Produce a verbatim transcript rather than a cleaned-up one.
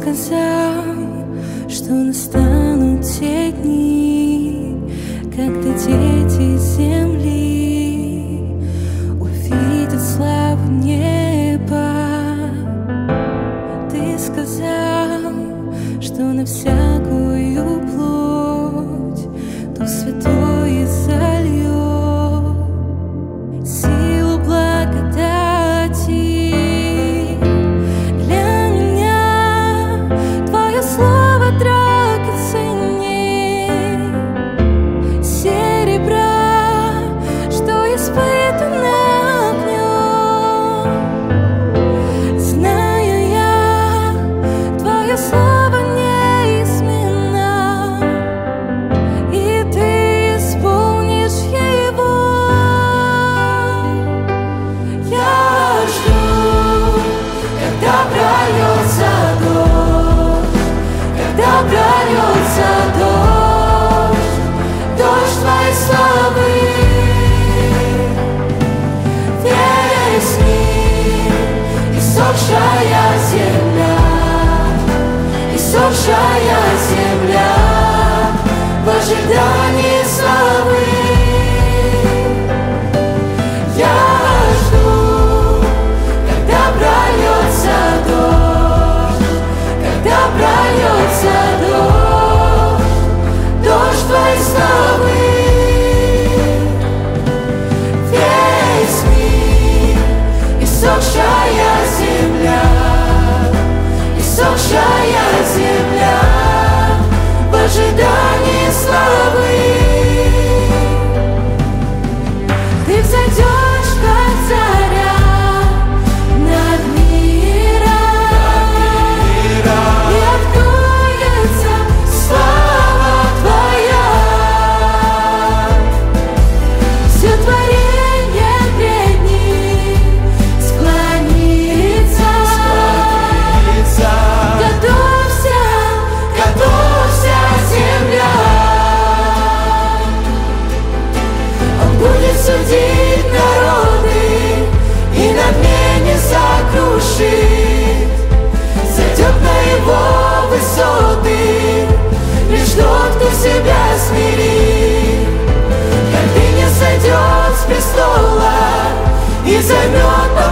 сказал, что настанут те дни, когда дети земли увидят славу неба. Ты сказал, что на всякую плоть Дух Святой зальет силу благодати. Для меня Твое слово драгоценней серебра, что испытано огнем. Знаю я, Твое слово неизменно, и Ты исполнишь его. Я жду, когда прольется дождь, когда прольется дождь, дождь Твоей славы. Весь мир, иссохшая земля, иссохшая земля в ожидании славы. Я жду, когда прольется дождь, когда прольется дождь, дождь Твоей славы. Весь мир, иссохшая земля, иссохшая земля в ожидании славы. Ты взойдешь, как заря, над миром, и откроется слава Твоя. Все творение пред Ним склонится. Готовься, готовься, земля. Он будет судить народы и надмене сокрушит. Зайдет на его высоты лишь тот, кто себя смирит. Гордыня сойдет с престола и займет